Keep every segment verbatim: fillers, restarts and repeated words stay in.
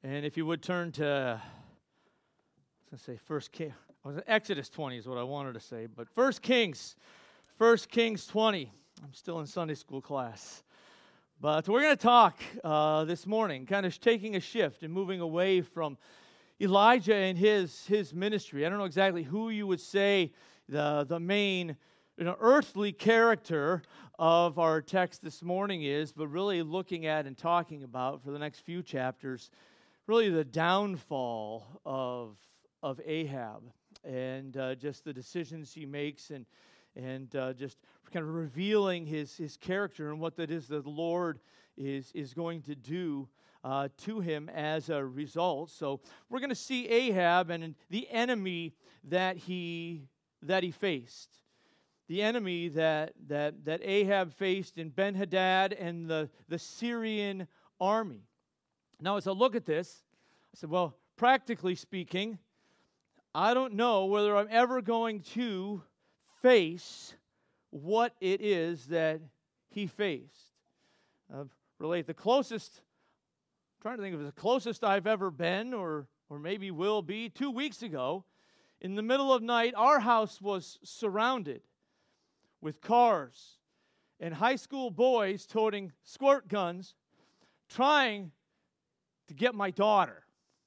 And if you would turn to, I was going to say First King, Exodus twenty is what I wanted to say, but First Kings, First Kings twenty. I'm still in Sunday school class. But we're going to talk uh, this morning, kind of taking a shift and moving away from Elijah and his his ministry. I don't know exactly who you would say the, the main you know, earthly character of our text this morning is, but really looking at and talking about for the next few chapters, really the downfall of, of Ahab and uh, just the decisions he makes and and uh, just kind of revealing his, his character and what that is that the Lord is, is going to do uh, to him as a result. So we're going to see Ahab and the enemy that he that he faced. The enemy that that that Ahab faced in Ben-Hadad and the, the Syrian army. Now, as I look at this, I said, well, practically speaking, I don't know whether I'm ever going to face what it is that he faced. Uh, relate the closest, I'm trying to think of the closest I've ever been or, or maybe will be, two weeks ago, in the middle of night, our house was surrounded with cars and high school boys toting squirt guns trying to get my daughter.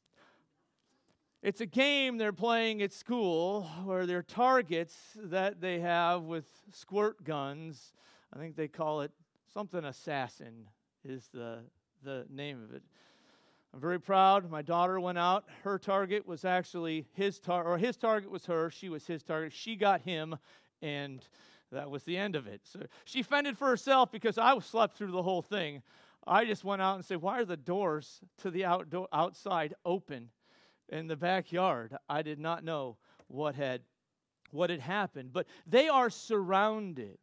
It's a game they're playing at school where they're targets that they have with squirt guns. I think they call it something assassin is the, the name of it. I'm very proud. My daughter went out. Her target was actually his target, or his target was her. She was his target. She got him, and that was the end of it. So she fended for herself because I slept through the whole thing. I just went out and said, why are the doors to the outdoor, outside open? In the backyard, I did not know what had what had happened. But they are surrounded,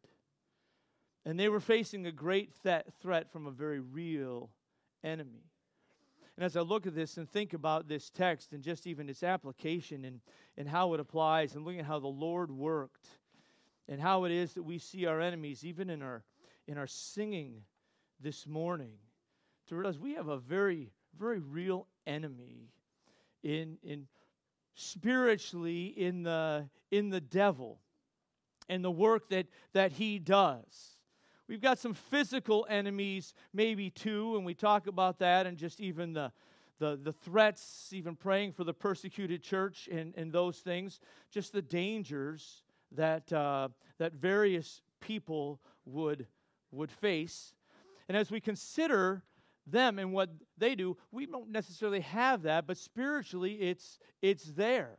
and they were facing a great th- threat from a very real enemy. And as I look at this and think about this text and just even its application and, and how it applies and looking at how the Lord worked and how it is that we see our enemies, even in our in our singing this morning, to realize we have a very, very real enemy in in spiritually in the in the devil and the work that that he does. We've got some physical enemies maybe too, and we talk about that and just even the the the threats, even praying for the persecuted church and, and those things, just the dangers that uh, that various people would would face. And as we consider them and what they do, we don't necessarily have that, but spiritually it's it's there.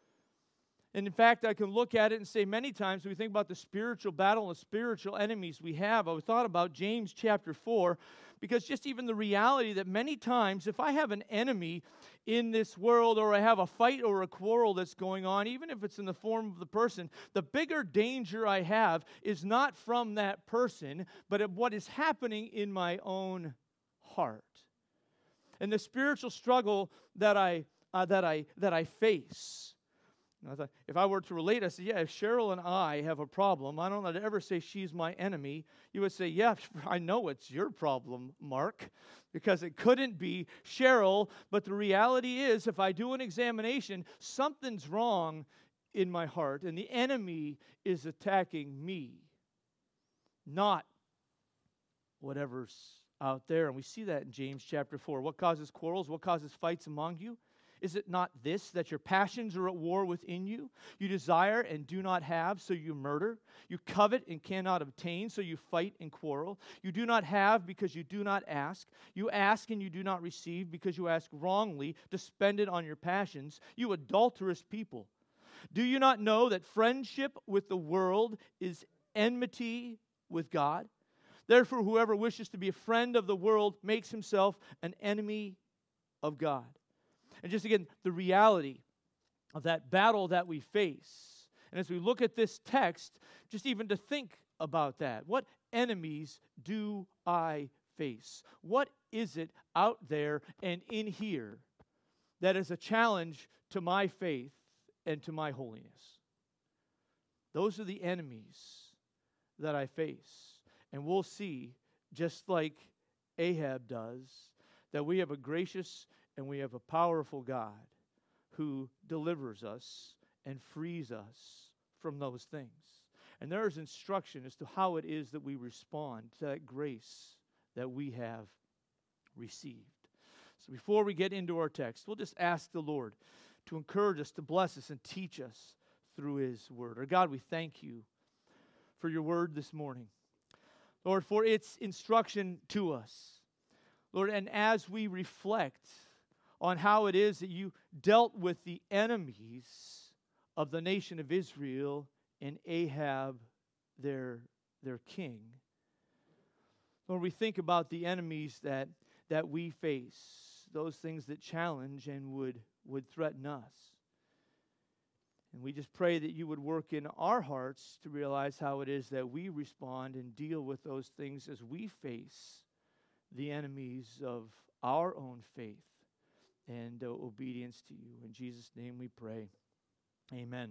And in fact, I can look at it and say many times when we think about the spiritual battle and the spiritual enemies we have, I thought about James chapter four, because just even the reality that many times if I have an enemy in this world or I have a fight or a quarrel that's going on, even if it's in the form of the person, the bigger danger I have is not from that person, but of what is happening in my own heart. And the spiritual struggle that I uh, that I that I face. And I thought, if I were to relate, I said, yeah, if Cheryl and I have a problem, I don't know to ever say she's my enemy. You would say, yeah, I know it's your problem, Mark, because it couldn't be Cheryl. But the reality is, if I do an examination, something's wrong in my heart, and the enemy is attacking me, not whatever's out there. And we see that in James chapter four. What causes quarrels? What causes fights among you? Is it not this, that your passions are at war within you? You desire and do not have, so you murder. You covet and cannot obtain, so you fight and quarrel. You do not have because you do not ask. You ask and you do not receive because you ask wrongly to spend it on your passions. You adulterous people. Do you not know that friendship with the world is enmity with God? Therefore, whoever wishes to be a friend of the world makes himself an enemy of God. And just again, the reality of that battle that we face. And as we look at this text, just even to think about that. What enemies do I face? What is it out there and in here that is a challenge to my faith and to my holiness? Those are the enemies that I face. And we'll see, just like Ahab does, that we have a gracious and we have a powerful God who delivers us and frees us from those things. And there is instruction as to how it is that we respond to that grace that we have received. So before we get into our text, we'll just ask the Lord to encourage us, to bless us, and teach us through His Word. Our God, we thank You for Your Word this morning. Lord, for its instruction to us. Lord, and as we reflect on how it is that You dealt with the enemies of the nation of Israel and Ahab, their, their king, Lord, we think about the enemies that, that we face, those things that challenge and would, would threaten us. And we just pray that You would work in our hearts to realize how it is that we respond and deal with those things as we face the enemies of our own faith and uh, obedience to You. In Jesus' name we pray. Amen.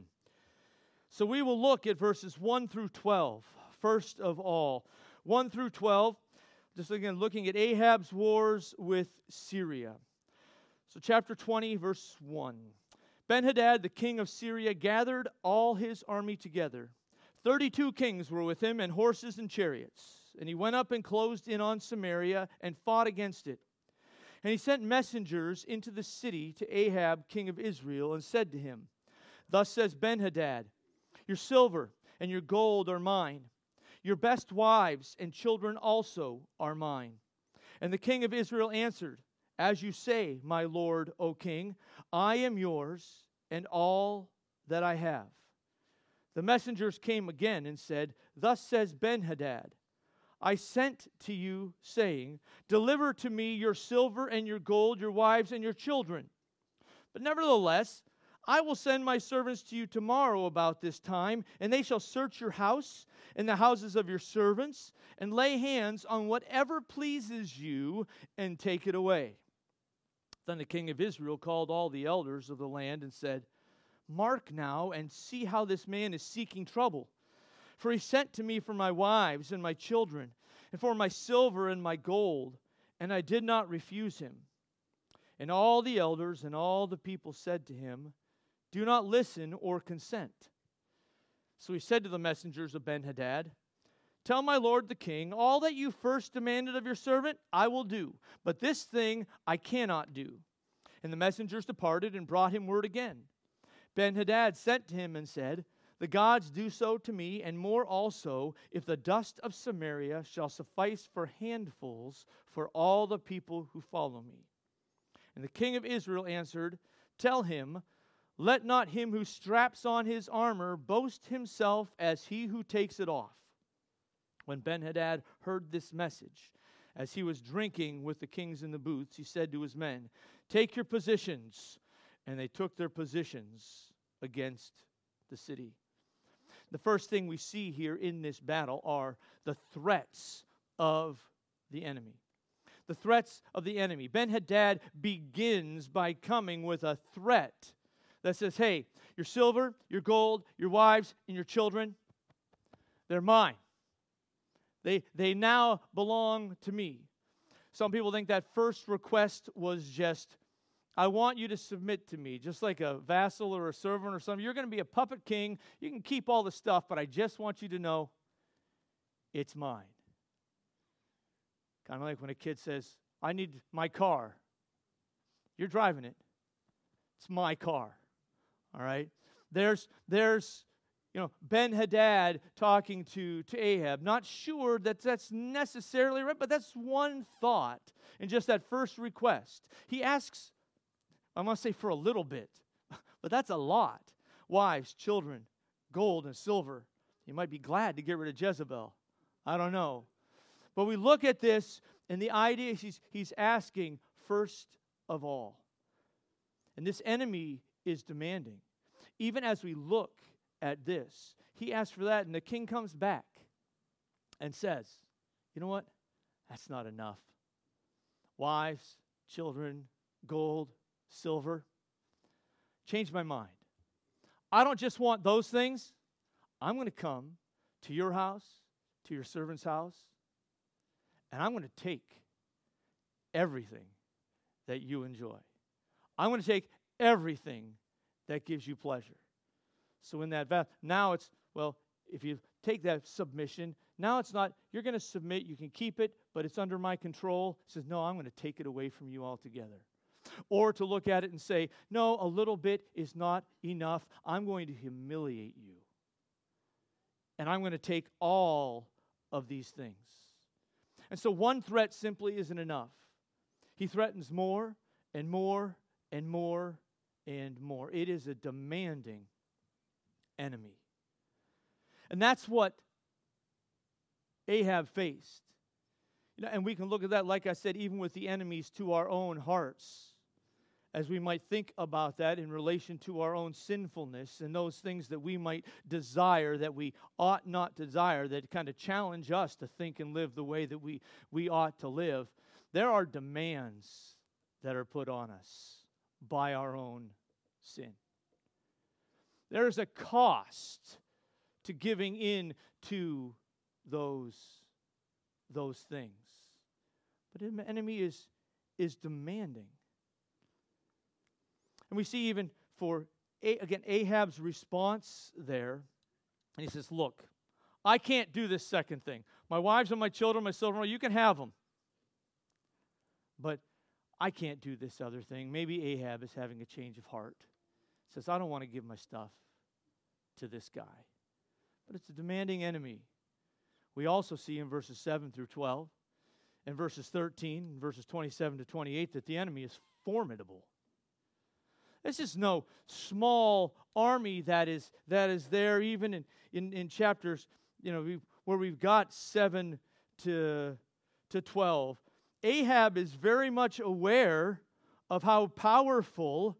So we will look at verses one through twelve, first of all. one through twelve, just again looking at Ahab's wars with Syria. So chapter twenty, verse one. Ben-Hadad, the king of Syria, gathered all his army together. Thirty-two kings were with him, and horses and chariots. And he went up and closed in on Samaria and fought against it. And he sent messengers into the city to Ahab, king of Israel, and said to him, Thus says Ben-Hadad, Your silver and your gold are mine. Your best wives and children also are mine. And the king of Israel answered, As you say, my lord, O king, I am yours and all that I have. The messengers came again and said, Thus says Ben-Hadad, I sent to you, saying, Deliver to me your silver and your gold, your wives and your children. But nevertheless, I will send my servants to you tomorrow about this time, and they shall search your house and the houses of your servants, and lay hands on whatever pleases you, and take it away. Then the king of Israel called all the elders of the land and said, Mark now and see how this man is seeking trouble. For he sent to me for my wives and my children, and for my silver and my gold, and I did not refuse him. And all the elders and all the people said to him, Do not listen or consent. So he said to the messengers of Ben-Hadad, Tell my lord the king, all that you first demanded of your servant, I will do. But this thing I cannot do. And the messengers departed and brought him word again. Ben-Hadad sent to him and said, The gods do so to me, and more also, if the dust of Samaria shall suffice for handfuls for all the people who follow me. And the king of Israel answered, Tell him, Let not him who straps on his armor boast himself as he who takes it off. When Ben-Hadad heard this message, as he was drinking with the kings in the booths, he said to his men, Take your positions. And they took their positions against the city. The first thing we see here in this battle are the threats of the enemy. The threats of the enemy. Ben-Hadad begins by coming with a threat that says, hey, your silver, your gold, your wives, and your children, they're mine. They, they now belong to me. Some people think that first request was just, I want you to submit to me, just like a vassal or a servant or something. You're going to be a puppet king. You can keep all the stuff, but I just want you to know it's mine. Kind of like when a kid says, I need my car. You're driving it. It's my car. All right? There's, there's you know, Ben-Hadad talking to, to Ahab. Not sure that that's necessarily right, but that's one thought in just that first request. He asks, I want to say for a little bit, but that's a lot. Wives, children, gold and silver. You might be glad to get rid of Jezebel. I don't know. But we look at this, and the idea is he's, he's asking first of all. And this enemy is demanding. Even as we look at this, he asks for that, and the king comes back and says, you know what? That's not enough. Wives, children, gold, silver. Change my mind. I don't just want those things. I'm going to come to your house, to your servant's house, and I'm going to take everything that you enjoy. I'm going to take everything that gives you pleasure. So in that vow, now it's, well, if you take that submission, now it's not, you're going to submit, you can keep it, but it's under my control. It says, no, I'm going to take it away from you altogether. Or to look at it and say, no, a little bit is not enough. I'm going to humiliate you. And I'm going to take all of these things. And so one threat simply isn't enough. He threatens more and more and more and more. It is a demanding enemy. And that's what Ahab faced. You know, and we can look at that, like I said, even with the enemies to our own hearts, as we might think about that in relation to our own sinfulness and those things that we might desire that we ought not desire, that kind of challenge us to think and live the way that we, we ought to live. There are demands that are put on us by our own sin. There is a cost to giving in to those, those things. But the enemy is, is demanding. And we see even for, again, Ahab's response there. And he says, look, I can't do this second thing. My wives and my children, my silver, you can have them. But I can't do this other thing. Maybe Ahab is having a change of heart. Says, I don't want to give my stuff to this guy. But it's a demanding enemy. We also see in verses seven through twelve, and verses thirteen, and verses twenty-seven to twenty-eight, that the enemy is formidable. This is no small army that is that is there, even in, in, in chapters, you know, we've, where we've got seven to twelve. Ahab is very much aware of how powerful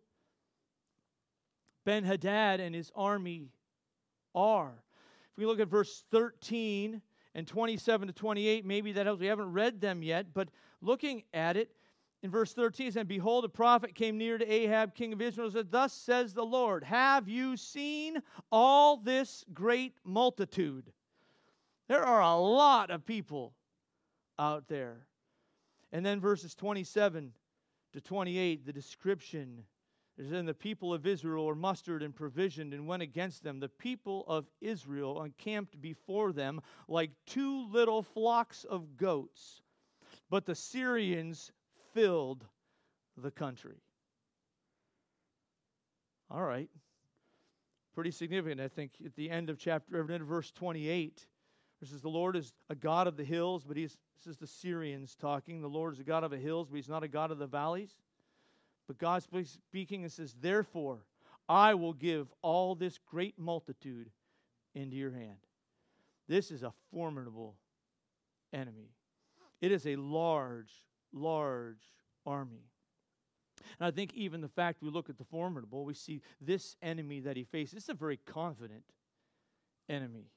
Ben-Hadad and his army are. If we look at verse thirteen and twenty-seven to twenty-eight, maybe that helps. We haven't read them yet, but looking at it, in verse thirteen, it says, behold, a prophet came near to Ahab, king of Israel, and said, thus says the Lord, have you seen all this great multitude? There are a lot of people out there. And then verses twenty-seven to twenty-eight, the description is, then the people of Israel were mustered and provisioned and went against them. The people of Israel encamped before them like two little flocks of goats. But the Syrians filled the country. All right. Pretty significant, I think, at the end of chapter, end of verse twenty-eight. This is the Lord is a God of the hills, but he's, this is the Syrians talking. The Lord is a God of the hills, but he's not a God of the valleys. But God's speaking and says, therefore, I will give all this great multitude into your hand. This is a formidable enemy. It is a large, large army. And I think even the fact we look at the formidable, we see this enemy that he faces. It's a very confident enemy.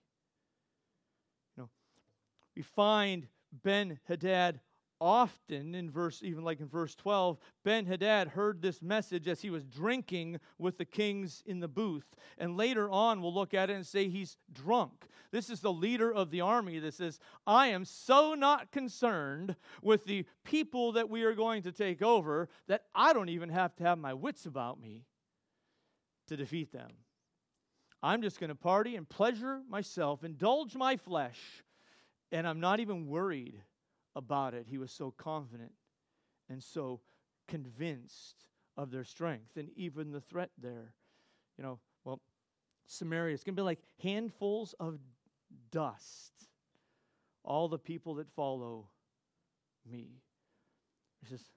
You know, we find Ben-Hadad often in verse, even like in verse twelve, Ben-Hadad heard this message as he was drinking with the kings in the booth. And later on, we'll look at it and say he's drunk. This is the leader of the army that says, I am so not concerned with the people that we are going to take over that I don't even have to have my wits about me to defeat them. I'm just going to party and pleasure myself, indulge my flesh, and I'm not even worried about it. He was so confident and so convinced of their strength. And even the threat there, you know, well, Samaria, it's going to be like handfuls of dust. All the people that follow me. He says,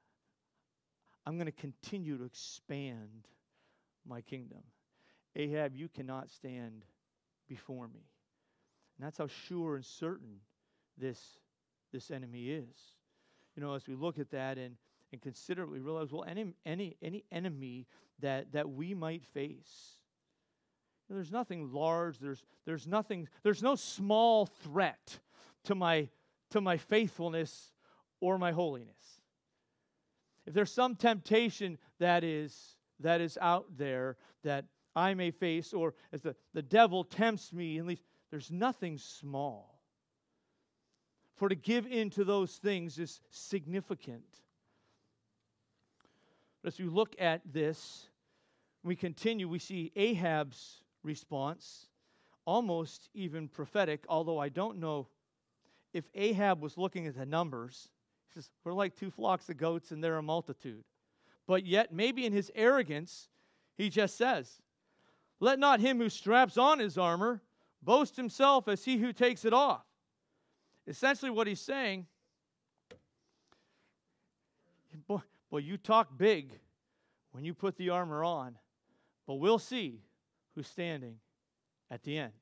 I'm going to continue to expand my kingdom. Ahab, you cannot stand before me. And that's how sure and certain this this enemy is. You know, as we look at that and, and consider it, we realize, well, any any any enemy that, that we might face, you know, there's nothing large, there's there's nothing, there's no small threat to my to my faithfulness or my holiness. If there's some temptation that is that is out there that I may face, or as the, the devil tempts me, at least there's nothing small. For to give in to those things is significant. But as we look at this, we continue, we see Ahab's response, almost even prophetic, although I don't know if Ahab was looking at the numbers. He says, we're like two flocks of goats and they're a multitude. But yet, maybe in his arrogance, he just says, let not him who straps on his armor boast himself as he who takes it off. Essentially what he's saying, boy, boy, you talk big when you put the armor on, but we'll see who's standing at the end.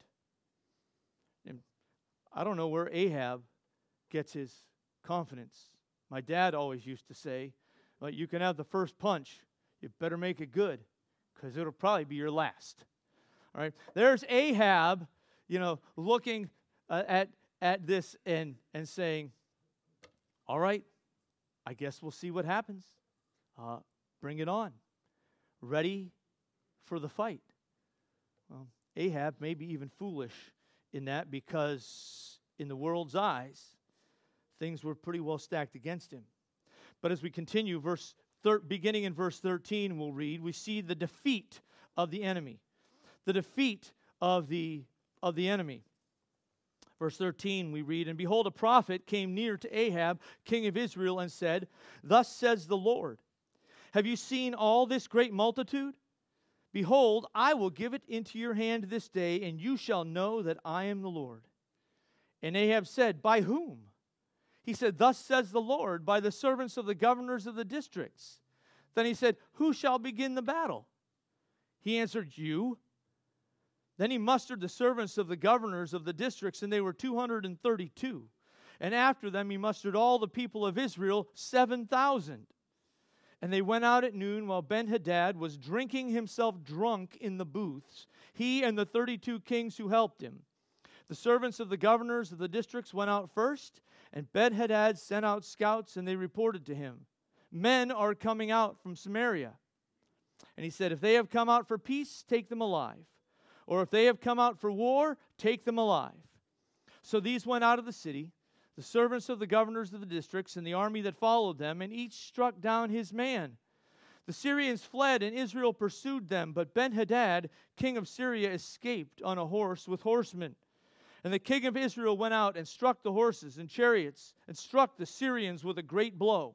And I don't know where Ahab gets his confidence. My dad always used to say, well, you can have the first punch, you better make it good, because it'll probably be your last. All right, there's Ahab, you know, looking uh, at at this and and saying, all right, I guess we'll see what happens. Uh, bring it on. Ready for the fight. Well, Ahab may be even foolish in that, because in the world's eyes, things were pretty well stacked against him. But as we continue, verse thir- beginning in verse thirteen, we'll read, we see the defeat of the enemy. The defeat of the, of the enemy. Verse thirteen, we read, and behold, a prophet came near to Ahab, king of Israel, and said, thus says the Lord, have you seen all this great multitude? Behold, I will give it into your hand this day, and you shall know that I am the Lord. And Ahab said, by whom? He said, thus says the Lord, by the servants of the governors of the districts. Then he said, who shall begin the battle? He answered, you. Then he mustered the servants of the governors of the districts, and they were two hundred thirty-two. And after them he mustered all the people of Israel, seven thousand. And they went out at noon while Ben-Hadad was drinking himself drunk in the booths, he and the thirty-two kings who helped him. The servants of the governors of the districts went out first, and Ben-Hadad sent out scouts, and they reported to him, men are coming out from Samaria. And he said, if they have come out for peace, take them alive. Or if they have come out for war, take them alive. So these went out of the city, the servants of the governors of the districts, and the army that followed them, and each struck down his man. The Syrians fled, and Israel pursued them, but Ben-Hadad, king of Syria, escaped on a horse with horsemen. And the king of Israel went out and struck the horses and chariots, and struck the Syrians with a great blow.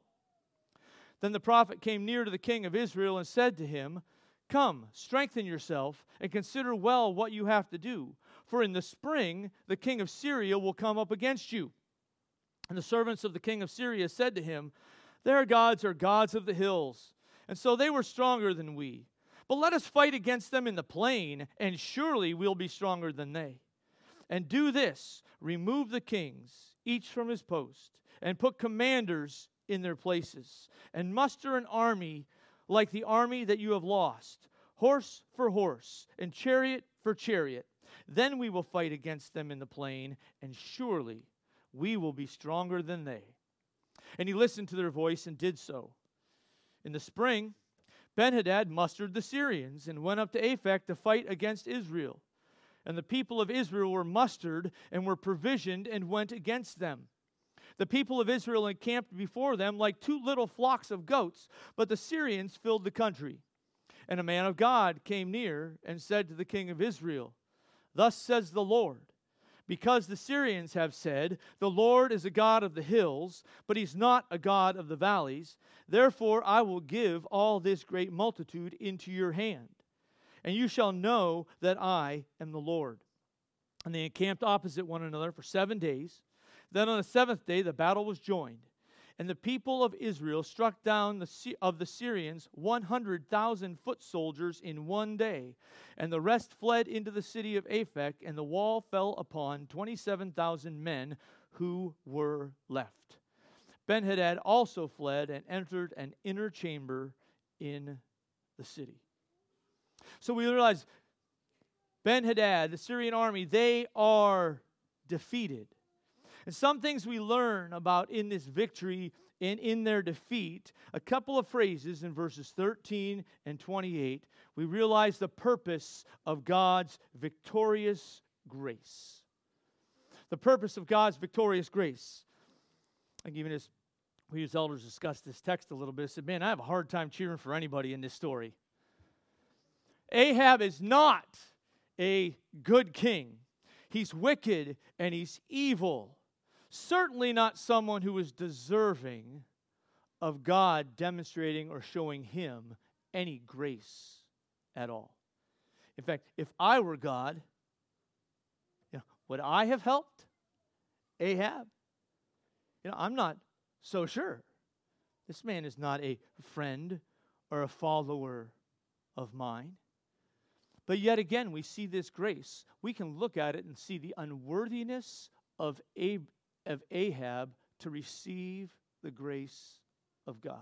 Then the prophet came near to the king of Israel and said to him, come, strengthen yourself, and consider well what you have to do. For in the spring the king of Syria will come up against you. And the servants of the king of Syria said to him, their gods are gods of the hills, and so they were stronger than we. But let us fight against them in the plain, and surely we'll be stronger than they. And do this, remove the kings, each from his post, and put commanders in their places, and muster an army like the army that you have lost, horse for horse, and chariot for chariot. Then we will fight against them in the plain, and surely we will be stronger than they. And he listened to their voice and did so. In the spring, Ben-Hadad mustered the Syrians and went up to Aphek to fight against Israel. And the people of Israel were mustered and were provisioned and went against them. The people of Israel encamped before them like two little flocks of goats, but the Syrians filled the country. And a man of God came near and said to the king of Israel, thus says the Lord, because the Syrians have said, the Lord is a God of the hills, but he's not a God of the valleys, therefore I will give all this great multitude into your hand, and you shall know that I am the Lord. And they encamped opposite one another for seven days. Then on the seventh day the battle was joined, and the people of Israel struck down the of the Syrians one hundred thousand foot soldiers in one day, and the rest fled into the city of Aphek, and the wall fell upon twenty-seven thousand men who were left. Ben-Hadad also fled and entered an inner chamber in the city. So we realize Ben-Hadad, the Syrian army, they are defeated. And some things we learn about in this victory and in their defeat, a couple of phrases in verses thirteen and twenty-eight, we realize the purpose of God's victorious grace. The purpose of God's victorious grace. I'll give you this we as elders discussed this text a little bit. I said, man, I have a hard time cheering for anybody in this story. Ahab is not a good king. He's wicked and he's evil. Certainly not someone who is deserving of God demonstrating or showing him any grace at all. In fact, if I were God, you know, would I have helped Ahab? You know, I'm not so sure. This man is not a friend or a follower of mine. But yet again, we see this grace. We can look at it and see the unworthiness of, Ab- of Ahab to receive the grace of God.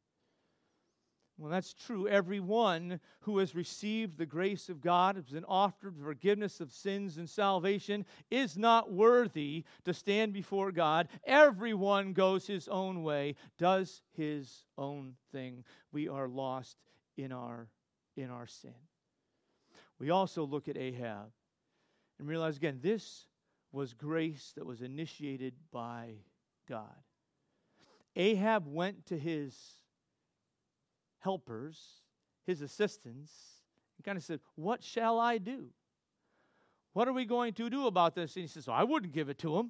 Well, that's true. Everyone who has received the grace of God, has been offered forgiveness of sins and salvation, is not worthy to stand before God. Everyone goes his own way, does his own thing. We are lost in our, in our sin. We also look at Ahab and realize again, this was grace that was initiated by God. Ahab went to his helpers, his assistants, and kind of said, what shall I do? What are we going to do about this? And he says, well, I wouldn't give it to him.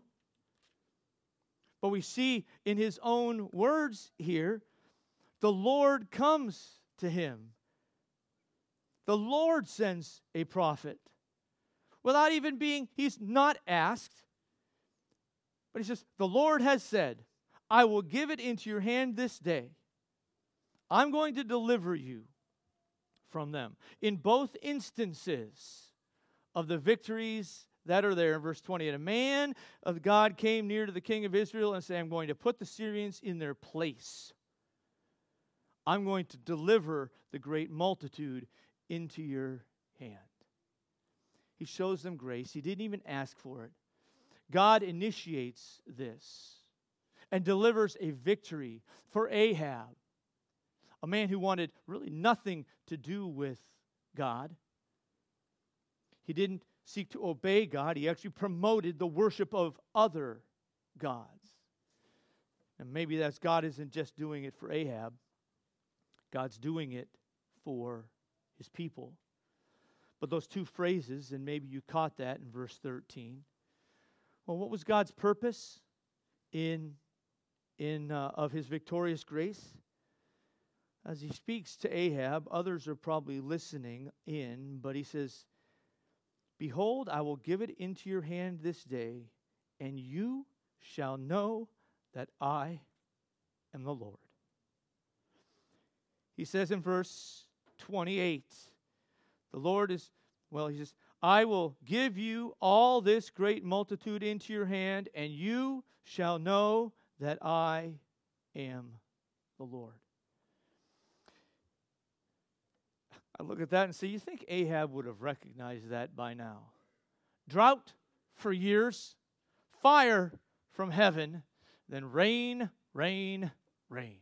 But we see in his own words here, the Lord comes to him. The Lord sends a prophet. Without even being, he's not asked. But he says, the Lord has said, I will give it into your hand this day. I'm going to deliver you from them. In both instances of the victories that are there in verse twenty, and a man of God came near to the king of Israel and said, I'm going to put the Syrians in their place. I'm going to deliver the great multitude into your hand. He shows them grace. He didn't even ask for it. God initiates this and delivers a victory for Ahab, a man who wanted really nothing to do with God. He didn't seek to obey God. He actually promoted the worship of other gods. And maybe that's God isn't just doing it for Ahab. God's doing it for his people. But those two phrases, and maybe you caught that in verse thirteen. Well, what was God's purpose in, in uh, of his victorious grace? As he speaks to Ahab, others are probably listening in, but he says, behold, I will give it into your hand this day, and you shall know that I am the Lord. He says in verse twenty-eight, the Lord is, well, he says, I will give you all this great multitude into your hand, and you shall know that I am the Lord. I look at that and say, you think Ahab would have recognized that by now? Drought for years, fire from heaven, then rain, rain, rain.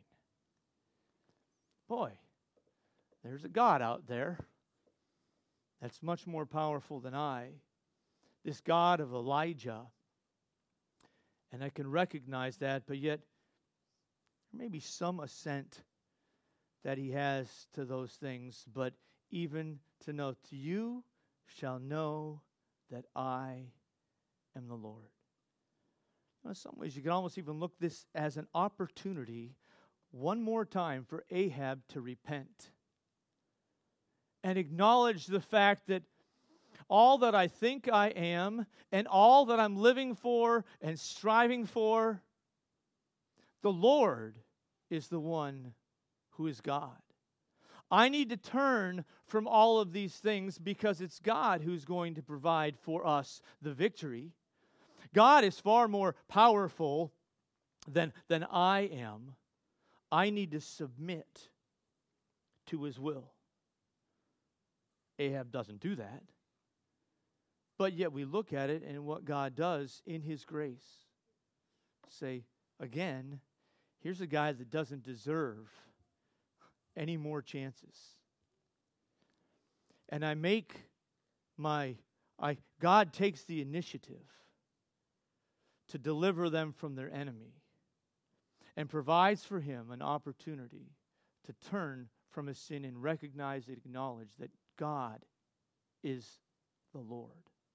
Boy, there's a God out there that's much more powerful than I, this God of Elijah. And I can recognize that, but yet there may be some assent that he has to those things, but even to know, to you shall know that I am the Lord. Now, in some ways, you can almost even look this as an opportunity one more time for Ahab to repent and acknowledge the fact that all that I think I am and all that I'm living for and striving for, the Lord is the one who is God. I need to turn from all of these things because it's God who's going to provide for us the victory. God is far more powerful than, than I am. I need to submit to his will. Ahab doesn't do that. But yet we look at it and what God does in his grace. Say, again, here's a guy that doesn't deserve any more chances. And I make my, I God takes the initiative to deliver them from their enemy. and provides for him an opportunity to turn from his sin and recognize and acknowledge that God is the Lord.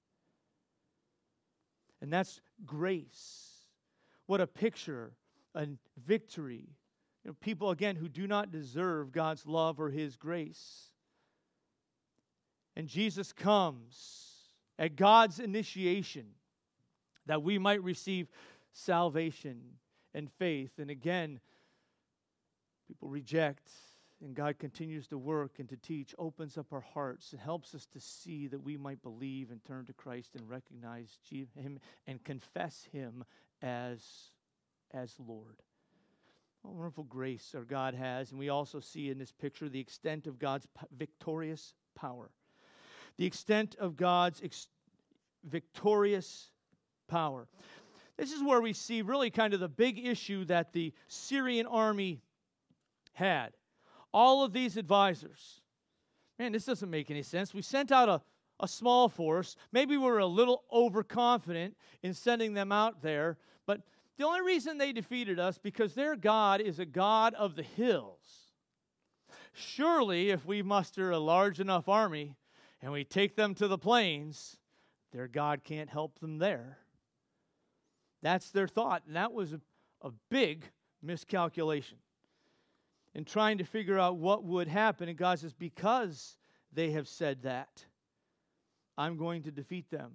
And that's grace. What a picture, a victory. You know, people, again, who do not deserve God's love or his grace. And Jesus comes at God's initiation that we might receive salvation and faith. And again, people reject, and God continues to work and to teach, opens up our hearts, and helps us to see that we might believe and turn to Christ and recognize him and confess him as, as Lord. What wonderful grace our God has. And we also see in this picture the extent of God's p- victorious power. The extent of God's ex- victorious power. This is where we see really kind of the big issue that the Syrian army had. All of these advisors. Man, this doesn't make any sense. We sent out a, a small force. Maybe we were a little overconfident in sending them out there. But the only reason they defeated us because their God is a God of the hills. Surely, if we muster a large enough army and we take them to the plains, their God can't help them there. That's their thought. And that was a, a big miscalculation in trying to figure out what would happen. And God says, because they have said that, I'm going to defeat them.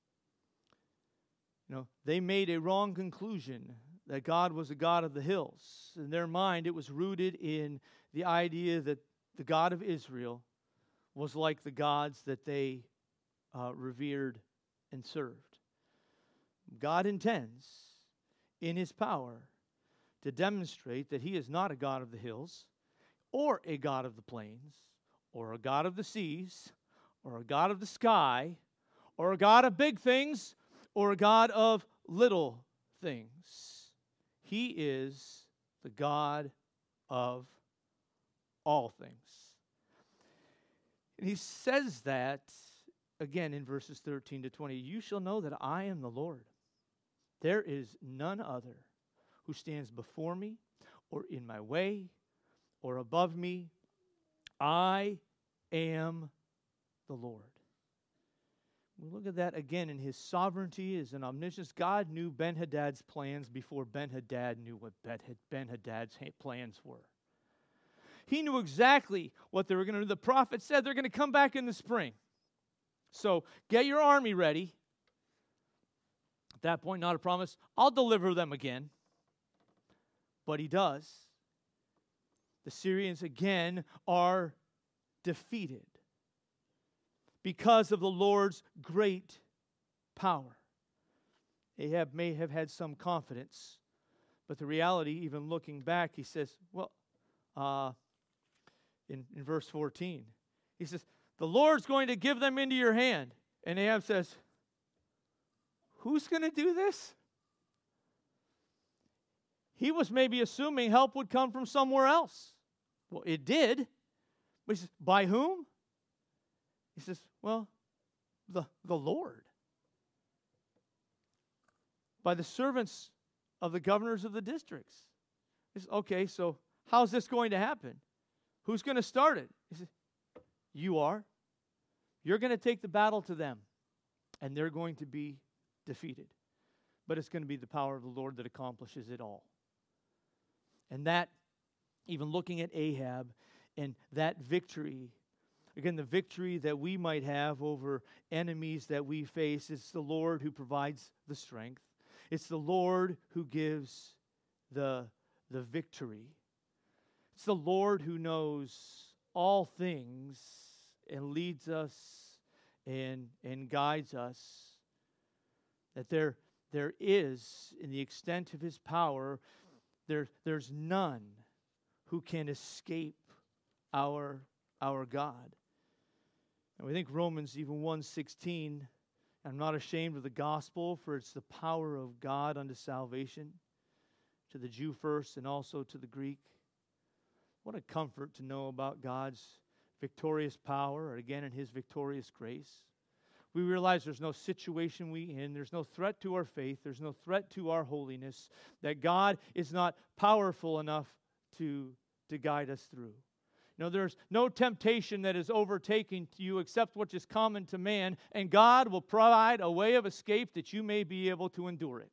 You know, they made a wrong conclusion that God was a God of the hills. In their mind, it was rooted in the idea that the God of Israel was like the gods that they uh, revered and served. God intends, in his power, to demonstrate that he is not a God of the hills, or a God of the plains, or a God of the seas, or a God of the sky, or a God of big things, or a God of little things. He is the God of all things. And he says that, again, in verses thirteen to twenty, you shall know that I am the Lord. There is none other who stands before me, or in my way, or above me. I am the Lord. We look at that again in his sovereignty as an omniscience. God knew Ben-Hadad's plans before Ben-Hadad knew what Ben-Hadad's plans were. He knew exactly what they were going to do. The prophet said they're going to come back in the spring. So get your army ready. At that point, not a promise. I'll deliver them again. But he does. The Syrians again are defeated because of the Lord's great power. Ahab may have had some confidence, but the reality, even looking back, he says, well, uh, in, in verse fourteen, he says, the Lord's going to give them into your hand. And Ahab says, who's going to do this? He was maybe assuming help would come from somewhere else. Well, it did. But he says, by whom? He says, well, the, the Lord. By the servants of the governors of the districts. He says, okay, so how's this going to happen? Who's going to start it? He says, you are. You're going to take the battle to them, and they're going to be defeated. But it's going to be the power of the Lord that accomplishes it all. And that, even looking at Ahab and that victory, again, the victory that we might have over enemies that we face, it's the Lord who provides the strength. It's the Lord who gives the, the victory. It's the Lord who knows all things and leads us and, and guides us. That there, there is, in the extent of his power, there, there's none who can escape our, our God. And we think Romans even one sixteen, I'm not ashamed of the gospel, for it's the power of God unto salvation, to the Jew first and also to the Greek. What a comfort to know about God's victorious power, or again in his victorious grace. we realize there's no situation we in, there's no threat to our faith, there's no threat to our holiness, that God is not powerful enough to, to guide us through. You know, there's no temptation that is overtaking you except what is common to man, and God will provide a way of escape that you may be able to endure it.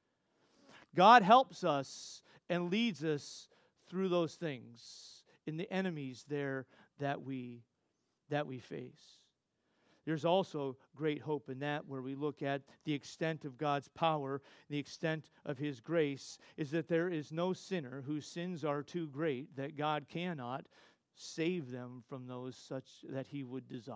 God helps us and leads us through those things in the enemies there that we that we face. There's also great hope in that, where we look at the extent of God's power, the extent of His grace, is that there is no sinner whose sins are too great that God cannot save them from those such that He would desire.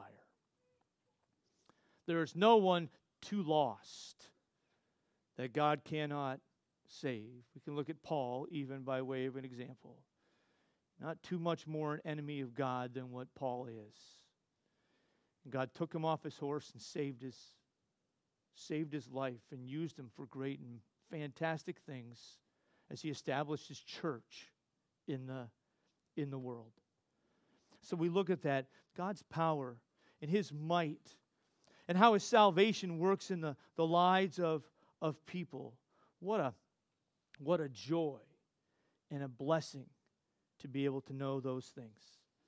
There is no one too lost that God cannot save. We can look at Paul even by way of an example. Not too much more an enemy of God than what Paul is. And God took him off his horse and saved his, saved his life and used him for great and fantastic things as he established his church in the, in the world. So we look at that, God's power and His might and how His salvation works in the, the lives of, of people. What a, what a joy and a blessing to be able to know those things.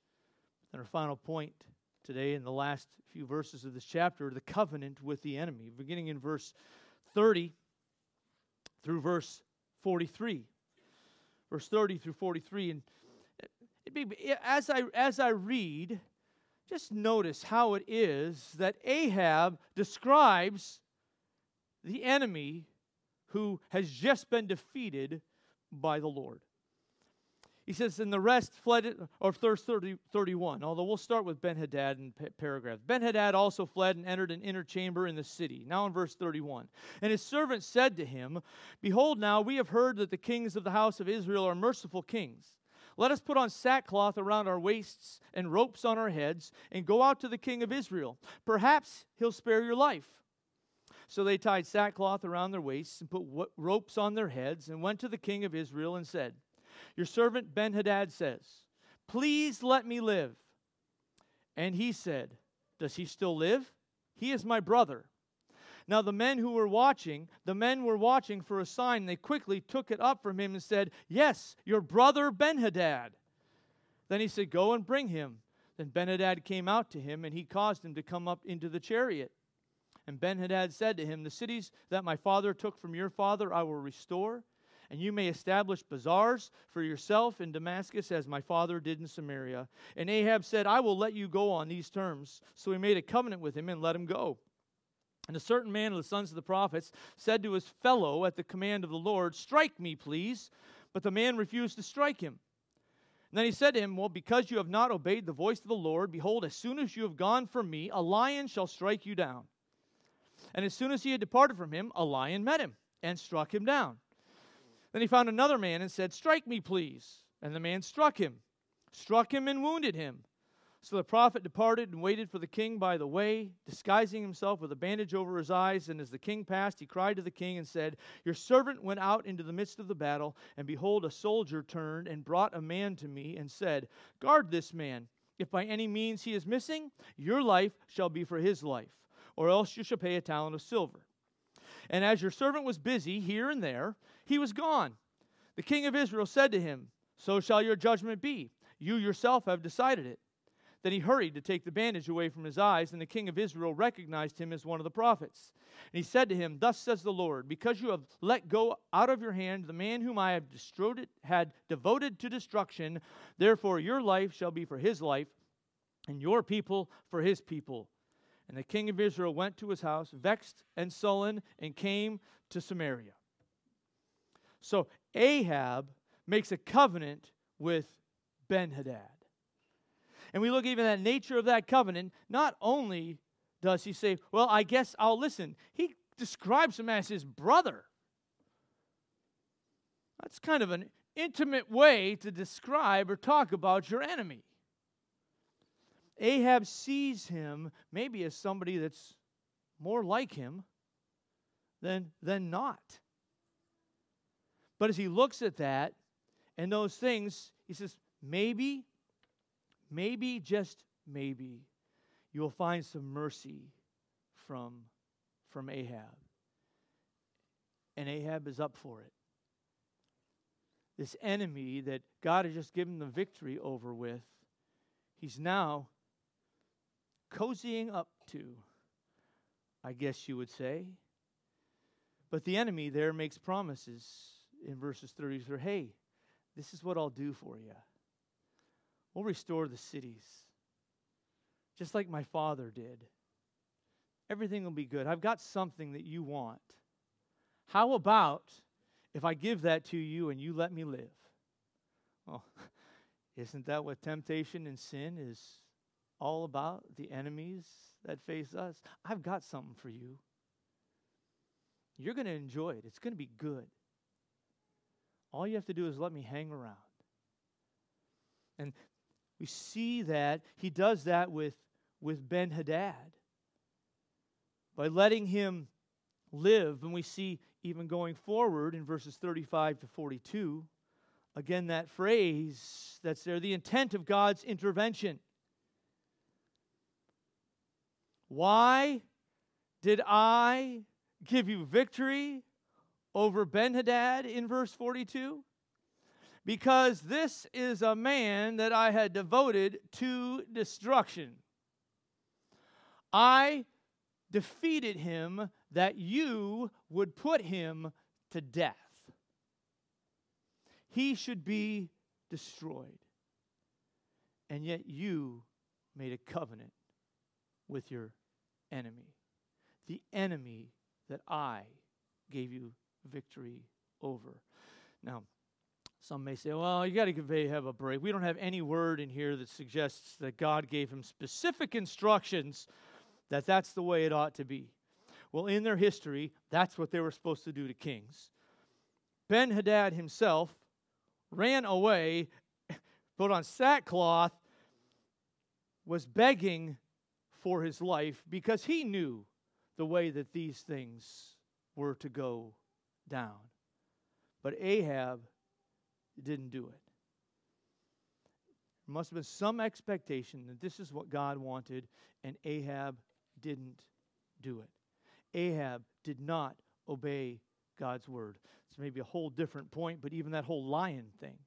And our final point today in the last few verses of this chapter, the covenant with the enemy, beginning in verse thirty through verse forty-three. Verse thirty through forty-three. And it be, as I as I read, just notice how it is that Ahab describes the enemy who has just been defeated by the Lord. He says, and the rest fled, or verse thirty, thirty-one, although we'll start with Ben-Hadad in paragraph. Ben-Hadad also fled and entered an inner chamber in the city. Now in verse thirty-one. And his servants said to him, behold, now we have heard that the kings of the house of Israel are merciful kings. Let us put on sackcloth around our waists and ropes on our heads and go out to the king of Israel. Perhaps he'll spare your life. So they tied sackcloth around their waists and put ropes on their heads and went to the king of Israel and said, your servant Ben-Hadad says, please let me live. And he said, does he still live? He is my brother. Now the men who were watching, the men were watching for a sign. They quickly took it up from him and said, yes, your brother Ben-Hadad. Then he said, go and bring him. Then Ben-Hadad came out to him, and he caused him to come up into the chariot. And Ben-Hadad said to him, the cities that my father took from your father I will restore, and you may establish bazaars for yourself in Damascus as my father did in Samaria. And Ahab said, I will let you go on these terms. So he made a covenant with him and let him go. And a certain man of the sons of the prophets said to his fellow at the command of the Lord, strike me, please. But the man refused to strike him. And then he said to him, well, because you have not obeyed the voice of the Lord, behold, as soon as you have gone from me, a lion shall strike you down. And as soon as he had departed from him, a lion met him and struck him down. Then he found another man and said, strike me, please. And the man struck him, struck him and wounded him. So the prophet departed and waited for the king by the way, disguising himself with a bandage over his eyes. And as the king passed, he cried to the king and said, your servant went out into the midst of the battle, and behold, a soldier turned and brought a man to me and said, guard this man. If by any means he is missing, your life shall be for his life, or else you shall pay a talent of silver. And as your servant was busy here and there, he was gone. The king of Israel said to him, so shall your judgment be. You yourself have decided it. Then he hurried to take the bandage away from his eyes, and the king of Israel recognized him as one of the prophets. And he said to him, thus says the Lord, because you have let go out of your hand the man whom I have destroyed, had devoted to destruction, therefore your life shall be for his life, and your people for his people. And the king of Israel went to his house, vexed and sullen, and came to Samaria. So Ahab makes a covenant with Ben-Hadad. And we look even at the nature of that covenant. Not only does he say, well, I guess I'll listen. He describes him as his brother. That's kind of an intimate way to describe or talk about your enemy. Ahab sees him maybe as somebody that's more like him than, than not. But as he looks at that and those things, he says, maybe, maybe, just maybe, you'll find some mercy from, from Ahab. And Ahab is up for it. This enemy that God has just given the victory over with, he's now cozying up to, I guess you would say. But the enemy there makes promises in verses thirty-three. Hey, this is what I'll do for you. We'll restore the cities, just like my father did. Everything will be good. I've got something that you want. How about if I give that to you and you let me live? Well, isn't that what temptation and sin is all about? The enemies that face us? I've got something for you. You're going to enjoy it. It's going to be good. All you have to do is let me hang around. And we see that he does that with, with Ben-Hadad. By letting him live, and we see even going forward in verses thirty-five to forty-two, again that phrase that's there, the intent of God's intervention. Why did I give you victory over Ben-Hadad in verse forty-two? Because this is a man that I had devoted to destruction. I defeated him that you would put him to death. He should be destroyed. And yet you made a covenant with your enemy. The enemy that I gave you victory over. Now, some may say, well, you got to give Ahab a break. We don't have any word in here that suggests that God gave him specific instructions that that's the way it ought to be. Well, in their history, that's what they were supposed to do to kings. Ben-Hadad himself ran away, put on sackcloth, was begging for his life because he knew the way that these things were to go down. But Ahab didn't do it. There must have been some expectation that this is what God wanted, and Ahab didn't do it. Ahab did not obey God's word. It's maybe a whole different point, but even that whole lion thing.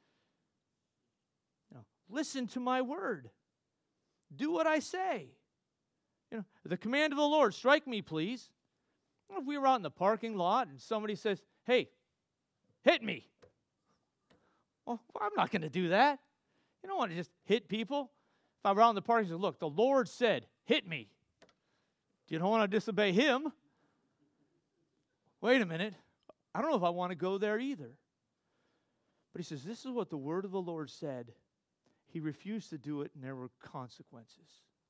Now, listen to my word. Do what I say. You know, the command of the Lord, strike me, please. If we were out in the parking lot and somebody says, hey, hit me. Well, I'm not going to do that. You don't want to just hit people. If I were out in the park and said, look, the Lord said, hit me. You don't want to disobey him. Wait a minute. I don't know if I want to go there either. But he says, this is what the word of the Lord said. He refused to do it, and there were consequences.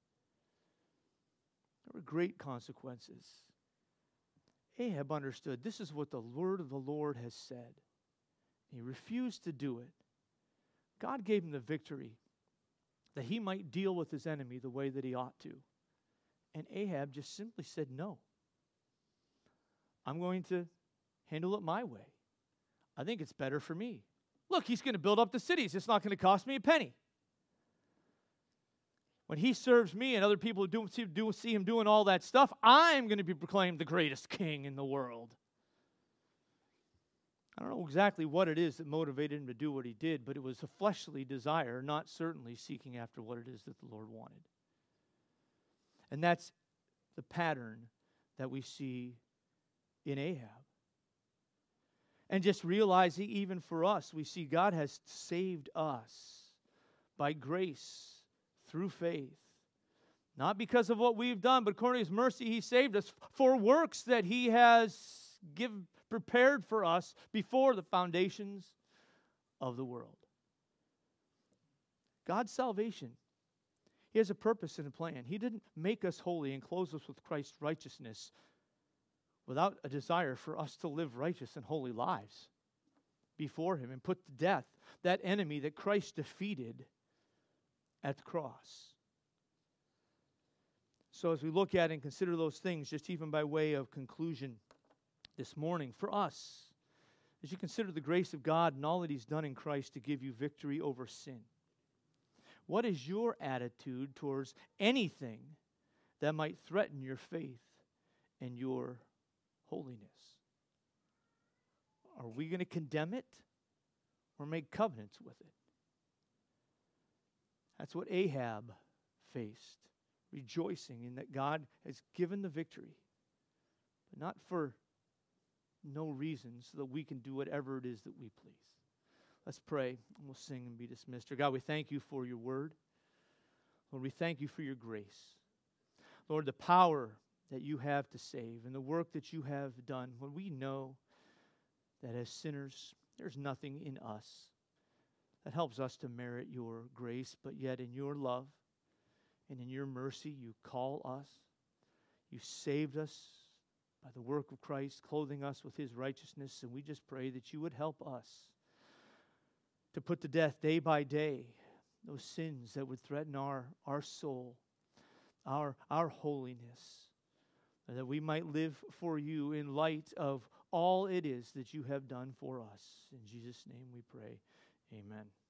There were great consequences. Ahab understood this is what the word of the Lord has said. He refused to do it. God gave him the victory that he might deal with his enemy the way that he ought to. And Ahab just simply said, no. I'm going to handle it my way. I think it's better for me. Look, he's going to build up the cities. It's not going to cost me a penny. When he serves me and other people do, see, do, see him doing all that stuff, I'm going to be proclaimed the greatest king in the world. I don't know exactly what it is that motivated him to do what he did, but it was a fleshly desire, not certainly seeking after what it is that the Lord wanted. And that's the pattern that we see in Ahab. And just realizing even for us, we see God has saved us by grace through faith. Not because of what we've done, but according to his mercy, he saved us for works that he has give, prepared for us before the foundations of the world. God's salvation, he has a purpose and a plan. He didn't make us holy and clothe us with Christ's righteousness without a desire for us to live righteous and holy lives before him and put to death that enemy that Christ defeated at the cross. So as we look at and consider those things, just even by way of conclusion this morning, for us, as you consider the grace of God and all that he's done in Christ to give you victory over sin, what is your attitude towards anything that might threaten your faith and your holiness? Are we going to condemn it or make covenants with it? That's what Ahab faced, rejoicing in that God has given the victory, but not for no reason, so that we can do whatever it is that we please. Let's pray, and we'll sing and be dismissed. Dear God, we thank you for your word. Lord, we thank you for your grace. Lord, the power that you have to save and the work that you have done, when we know that as sinners, there's nothing in us that helps us to merit your grace, but yet in your love and in your mercy, you call us. You saved us by the work of Christ, clothing us with his righteousness, and we just pray that you would help us to put to death day by day those sins that would threaten our, our soul, our, our holiness, and that we might live for you in light of all it is that you have done for us. In Jesus' name we pray. Amen.